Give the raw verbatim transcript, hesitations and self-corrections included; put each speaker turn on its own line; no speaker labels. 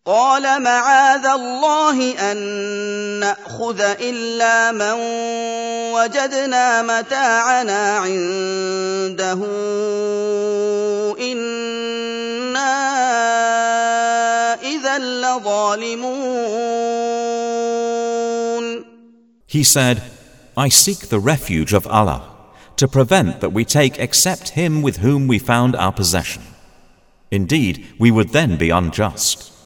قال معاذ الله أن نأخذ إلا من وجدنا متاعنا عنده إنا إذا لظالمون.
He said, I seek the refuge of Allah to prevent that we take except him with whom we found our possession. Indeed, we would then be unjust.